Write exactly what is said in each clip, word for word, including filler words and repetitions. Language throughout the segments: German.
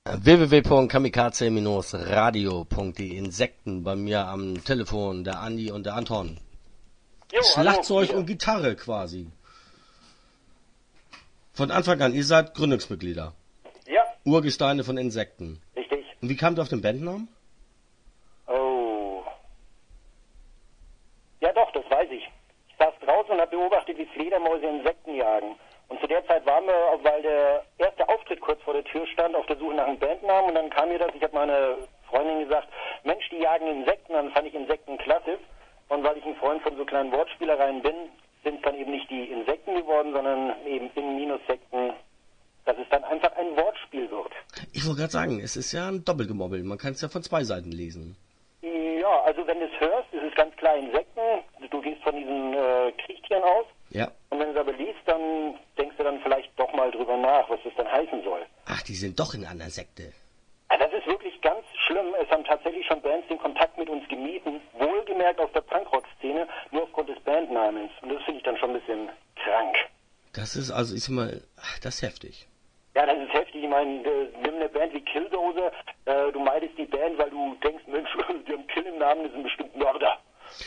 w w w punkt kamikaze radio punkt de Insekten bei mir am Telefon, der Andi und der Anton. Jo, Schlagzeug hallo, und Gitarre quasi. Von Anfang an, ihr seid Gründungsmitglieder. Ja, Urgesteine von Insekten. richtig. Und wie kamt ihr auf den Bandnamen? Oh. Ja doch, das weiß ich. Ich saß draußen und habe beobachtet, wie Fledermäuse Insekten jagen. Und zu der Zeit waren wir, weil der erste Auftritt kurz vor der Tür stand, auf der Suche nach einem Bandnamen. Und dann kam mir das, ich habe meiner Freundin gesagt, Mensch, die jagen Insekten. Dann fand ich Insekten klasse. Und weil ich ein Freund von so kleinen Wortspielereien bin, sind es dann eben nicht die Insekten geworden, sondern eben In-Minus-Sekten, dass es dann einfach ein Wortspiel wird. Ich wollte gerade sagen, es ist ja ein Doppelgemobbel. Man kann es ja von zwei Seiten lesen. Ja, also wenn du es hörst, ist es ganz klar Insekten. Du gehst von diesen äh, Kriechtieren aus. Ja. Und wenn du es aber liest, dann denkst du dann vielleicht doch mal drüber nach, was das dann heißen soll. Ach, die sind doch in einer Sekte. Ja, das ist wirklich ganz schlimm. Es haben tatsächlich schon Bands den Kontakt mit uns gemieden, wohlgemerkt aus der Punkrock-Szene, nur aufgrund des Bandnamens. Und das finde ich dann schon ein bisschen krank. Das ist also, ich sag mal, ach, das ist heftig. Ja, das ist heftig. Ich meine, äh, nimm eine Band wie Killdozer, äh, du meidest die Band, weil du denkst, Mensch, die haben Kill im Namen, das sind bestimmt Mörder.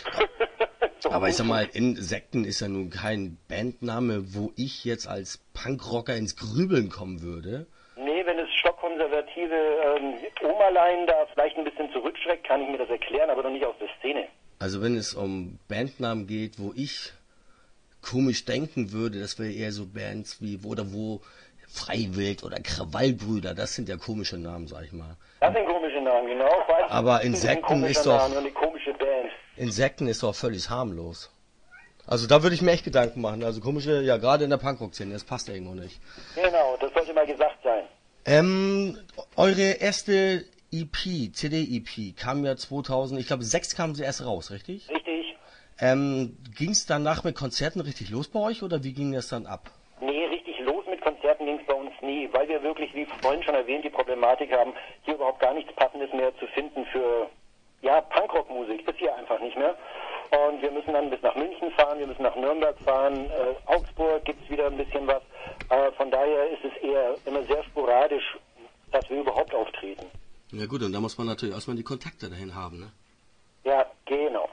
So, Aber ich sag mal, Insekten ist ja nun kein Bandname, wo ich jetzt als Punkrocker ins Grübeln kommen würde. Nee, wenn es stockkonservative ähm, Omerlein da vielleicht ein bisschen zurückschreckt, kann ich mir das erklären, aber doch nicht aus der Szene. Also wenn es um Bandnamen geht, wo ich komisch denken würde, das wäre eher so Bands wie, oder wo Freiwild oder Krawallbrüder, das sind ja komische Namen, sag ich mal. Das sind komische Namen, genau. Vor allem Aber das ist ein Insekten komischer ist doch- Name und eine komische Band. Insekten ist doch völlig harmlos. Also da würde ich mir echt Gedanken machen. Also komische, ja gerade in der Punkrock-Szene, das passt irgendwo nicht. Genau, das sollte mal gesagt sein. Ähm, eure erste E P, C D-E P, kam ja zweitausend, ich glaube sechs kam sie erst raus, richtig? Richtig? Ähm, ging es danach mit Konzerten richtig los bei euch oder wie ging das dann ab? Nee, richtig los mit Konzerten ging es bei uns nie, weil wir wirklich, wie vorhin schon erwähnt, die Problematik haben, hier überhaupt gar nichts Passendes mehr zu finden für, ja, Punkrock-Musik. Ist hier einfach nicht mehr. Und wir müssen dann bis nach München fahren, wir müssen nach Nürnberg fahren, äh, Augsburg gibt's wieder ein bisschen was. Aber von daher ist es eher immer sehr sporadisch, dass wir überhaupt auftreten. Ja gut, und da muss man natürlich erstmal die Kontakte dahin haben, ne? Ja, genau.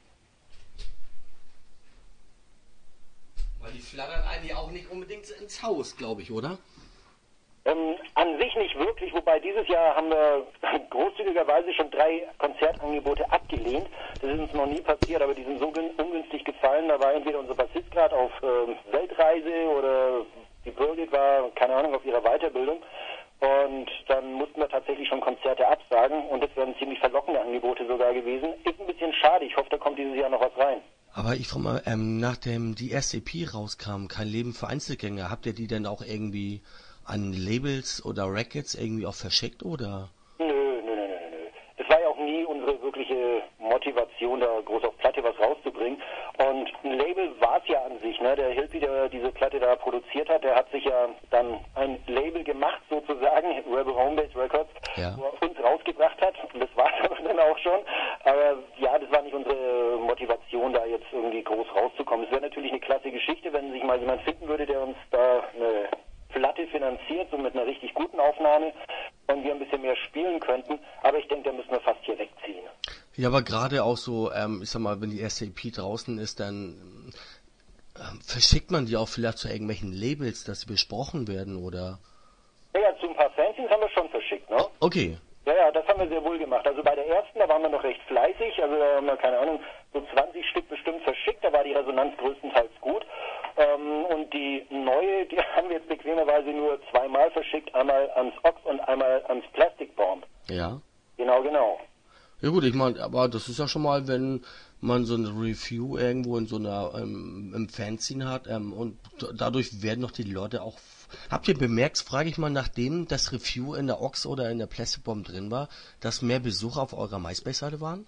Weil die flattern eigentlich auch nicht unbedingt ins Haus, glaube ich, oder? Ähm, an sich nicht wirklich, wobei dieses Jahr haben wir großzügigerweise schon drei Konzertangebote abgelehnt. Das ist uns noch nie passiert, aber die sind so gün- ungünstig gefallen. Da war entweder unser Bassist gerade auf ähm, Weltreise oder die Birgit war, keine Ahnung, auf ihrer Weiterbildung. Und dann mussten wir tatsächlich schon Konzerte absagen und das wären ziemlich verlockende Angebote sogar gewesen. Ist ein bisschen schade, ich hoffe, da kommt dieses Jahr noch was rein. Aber ich frage mal, ähm, nachdem die erste E P rauskam, Kein Leben für Einzelgänger, habt ihr die denn auch irgendwie an Labels oder Records irgendwie auch verschickt, oder? Nö, nö, nö, nö, nö. Das war ja auch nie unsere wirkliche Motivation, da groß auf Platte was rauszubringen. Und ein Label war es ja an sich, ne? Der Hilpi, der diese Platte da produziert hat, der hat sich ja dann ein Label gemacht, sozusagen, Rebel Homebase Records, Ja. wo er uns rausgebracht hat. Und das war es dann auch schon. Aber ja, das war nicht unsere Motivation, da jetzt irgendwie groß rauszukommen. Es wäre natürlich eine klasse Geschichte, wenn sich mal jemand finden würde, der uns da eine Platte finanziert, so mit einer richtig guten Aufnahme und wir ein bisschen mehr spielen könnten, aber ich denke, da müssen wir fast hier wegziehen. Ja, aber gerade auch so, ähm, ich sag mal, wenn die erste E P draußen ist, dann ähm, verschickt man die auch vielleicht zu irgendwelchen Labels, dass sie besprochen werden, oder? Ja, ja, zu ein paar Fanzines haben wir schon verschickt, ne? Okay. Ja, ja, das haben wir sehr wohl gemacht. Also bei der ersten, da waren wir noch recht fleißig, also da haben wir, keine Ahnung, so zwanzig Stück bestimmt verschickt, da war die Resonanz größtenteils gut. Ähm, und die neue, die haben wir jetzt bequemerweise nur zweimal verschickt, einmal ans Ox und einmal ans Plastic Bomb. Ja. Genau, genau. Ja gut, ich meine, aber das ist ja schon mal, wenn man so eine Review irgendwo in so einer ähm, im Fanzine hat ähm, und d- dadurch werden noch die Leute auch. Habt ihr bemerkt, frage ich mal, nachdem das Review in der Ox oder in der Plastic Bomb drin war, dass mehr Besucher auf eurer MySpace-Seite waren?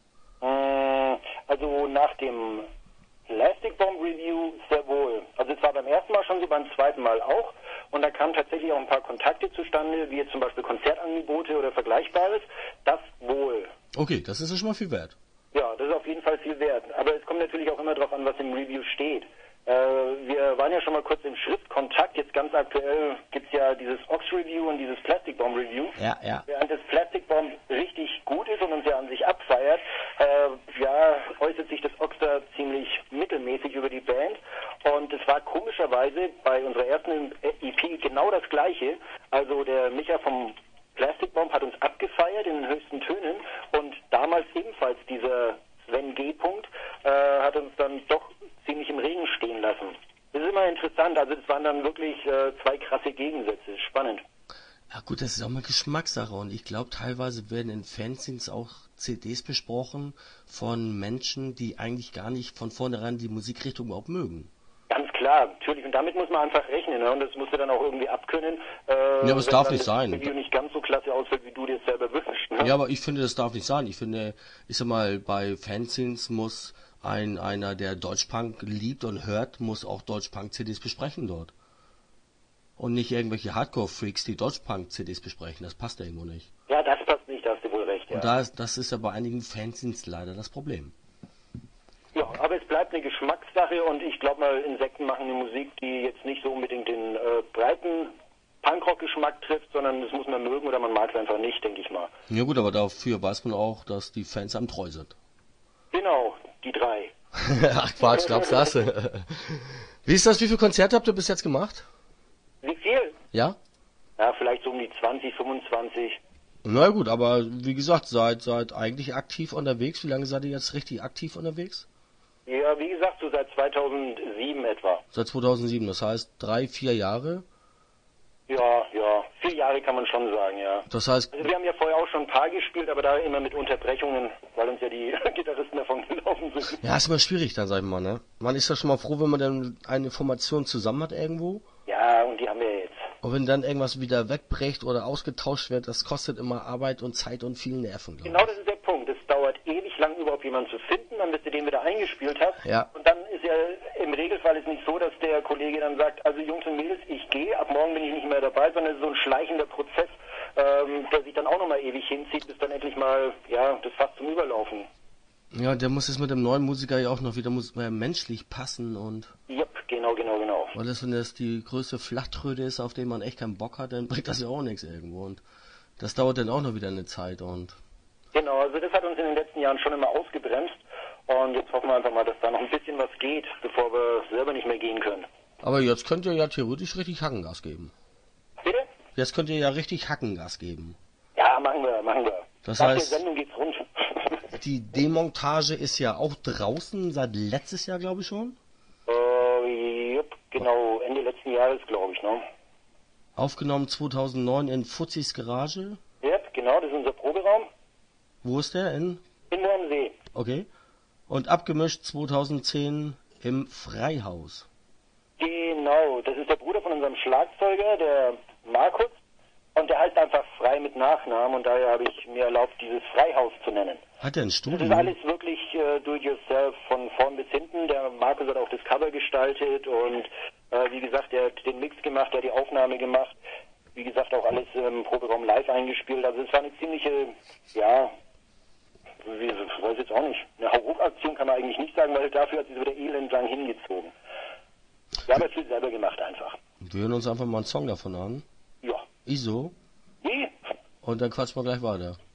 Mm, Also nach dem Plastic Bomb Review sehr wohl. Also es war beim ersten Mal schon so, beim zweiten Mal auch. Und da kamen tatsächlich auch ein paar Kontakte zustande, wie jetzt zum Beispiel Konzertangebote oder Vergleichbares. Das wohl. Okay, das ist ja schon mal viel wert. Ja, das ist auf jeden Fall viel wert. Aber es kommt natürlich auch immer darauf an, was im Review steht. Äh, wir waren ja schon mal kurz im Schriftkontakt. Jetzt ganz aktuell gibt's ja dieses Ox-Review und dieses Plastic Bomb Review. Ja, ja. Während das Plastic Bomb richtig gut ist und uns ja an sich abfeiert, äh, ja, äußert sich das Ox da ziemlich mittelmäßig über die Band. Und es war komischerweise bei unserer ersten E P genau das Gleiche. Also der Micha vom Plastic Bomb hat uns abgefeiert in den höchsten Tönen und damals ebenfalls dieser Sven G. Punkt äh, hat uns dann doch ziemlich im Regen stehen lassen. Das ist immer interessant, also das waren dann wirklich äh, zwei krasse Gegensätze, spannend. Ja gut, das ist auch mal Geschmackssache und ich glaube, teilweise werden in Fanzines auch C Ds besprochen von Menschen, die eigentlich gar nicht von vornherein die Musikrichtung überhaupt mögen. Ganz klar, natürlich, und damit muss man einfach rechnen, ne? Und das musst du dann auch irgendwie abkönnen. Äh, ja, aber es darf nicht sein. Wenn das Video nicht ganz so klasse ausfällt, wie du dir selber wünschst. Ne? Ja, aber ich finde, das darf nicht sein. Ich finde, ich sag mal, bei Fanzines muss ein einer, der Deutschpunk liebt und hört, muss auch Deutschpunk-C Ds besprechen dort. Und nicht irgendwelche Hardcore-Freaks, die Deutschpunk-C Ds besprechen. Das passt ja irgendwo nicht. Ja, das passt nicht, da hast du wohl recht. Ja. Und da ist, das ist ja bei einigen Fanzines leider das Problem. Ja, aber es bleibt eine Geschmackssache und ich glaube mal, Insekten machen eine Musik, die jetzt nicht so unbedingt den äh, breiten Punkrock-Geschmack trifft, sondern das muss man mögen oder man mag es einfach nicht, denke ich mal. Ja gut, aber dafür weiß man auch, dass die Fans einem treu sind. Genau, die drei. Ach Quatsch, glaubst du das? Wie ist das, wie viele Konzerte habt ihr bis jetzt gemacht? Wie viel? Ja? Ja, vielleicht so um die zwanzig, fünfundzwanzig. Na gut, aber wie gesagt, seid, seid eigentlich aktiv unterwegs. Wie lange seid ihr jetzt richtig aktiv unterwegs? Ja, wie gesagt, so seit zweitausendsieben etwa. Seit zweitausendsieben, das heißt drei, vier Jahre? Ja, ja, vier Jahre kann man schon sagen, ja. Das heißt... Also wir haben ja vorher auch schon ein paar gespielt, aber da immer mit Unterbrechungen, weil uns ja die Gitarristen davon gelaufen sind. Ja, ist immer schwierig dann, sag ich mal, ne? Man ist ja schon mal froh, wenn man dann eine Information zusammen hat irgendwo. Ja, und die haben wir jetzt. Und wenn dann irgendwas wieder wegbricht oder ausgetauscht wird, das kostet immer Arbeit und Zeit und viel Nerven, glaube ich. Genau, das ist der Punkt. Es dauert ewig lang, überhaupt jemanden zu finden, dann bis du den wieder eingespielt hast. Ja. Und dann ist ja im Regelfall ist nicht so, dass der Kollege dann sagt, also Jungs und Mädels, ich gehe, ab morgen bin ich nicht mehr dabei, sondern es ist so ein schleichender Prozess, ähm, der sich dann auch nochmal ewig hinzieht, bis dann endlich mal, ja, das Fass zum Überlaufen. Ja, der muss es mit dem neuen Musiker ja auch noch wieder muss, äh, menschlich passen und... Yep, genau, genau, genau. Weil das, wenn das die größte Flachtröte ist, auf die man echt keinen Bock hat, dann bringt das ja auch nichts irgendwo. Und das dauert dann auch noch wieder eine Zeit und... Genau, also das hat uns in den letzten Jahren schon immer ausgebremst. Und jetzt hoffen wir einfach mal, dass da noch ein bisschen was geht, bevor wir selber nicht mehr gehen können. Aber jetzt könnt ihr ja theoretisch richtig Hackengas geben. Bitte? Jetzt könnt ihr ja richtig Hackengas geben. Ja, machen wir, machen wir. Das Nach heißt, der Sendung geht's rund. die Demontage ist ja auch draußen seit letztes Jahr, glaube ich schon. Äh, jupp, genau, Ende letzten Jahres, glaube ich, ne? Aufgenommen zweitausendneun in Fuzis Garage. Yep, genau, das ist unser Proberaum. Wo ist der? In? In Wormsee. Okay. Und abgemischt zweitausendzehn im Freihaus. Genau, das ist der Bruder von unserem Schlagzeuger, der Markus. Und der heißt einfach Frei mit Nachnamen und daher habe ich mir erlaubt, dieses Freihaus zu nennen. Hat er ein Das Studio? ist alles wirklich äh, do-it-yourself von vorn bis hinten. Der Markus hat auch das Cover gestaltet und äh, wie gesagt, er hat den Mix gemacht, er hat die Aufnahme gemacht. Wie gesagt, auch alles im Proberaum live eingespielt. Also es war eine ziemliche, ja, wie, ich weiß jetzt auch nicht, eine Hauruck-Aktion kann man eigentlich nicht sagen, weil dafür hat sie so wieder elendlang hingezogen. Wir haben ja viel selber gemacht einfach. Wir hören uns einfach mal einen Song davon an. Ja. I S O. Wie? Und dann quatschen wir gleich weiter.